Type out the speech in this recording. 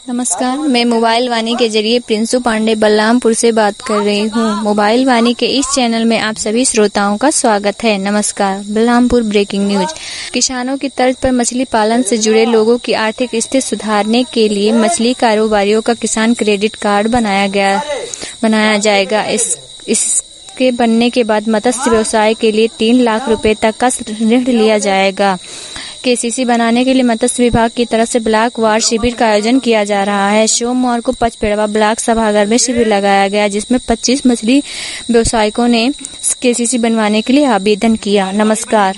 नमस्कार, मैं मोबाइल वाणी के जरिए प्रिंसू पांडे बलरामपुर से बात कर रही हूँ। मोबाइल वाणी के इस चैनल में आप सभी श्रोताओं का स्वागत है। नमस्कार। Balrampur breaking news. किसानों की तर्ज पर मछली पालन से जुड़े लोगों की आर्थिक स्थिति सुधारने के लिए मछली कारोबारियों का किसान क्रेडिट कार्ड बनाया जाएगा। इसके बनने के बाद मत्स्य व्यवसाय के लिए 3 लाख रुपए तक का ऋण लिया जाएगा। केसीसी बनाने के लिए मत्स्य विभाग की तरफ से ब्लॉक वार शिविर का आयोजन किया जा रहा है। सोमवार को पचपेड़वा ब्लॉक सभागार में शिविर लगाया गया, जिसमें 25 मछली व्यवसायियों ने केसीसी बनवाने के लिए आवेदन किया। नमस्कार।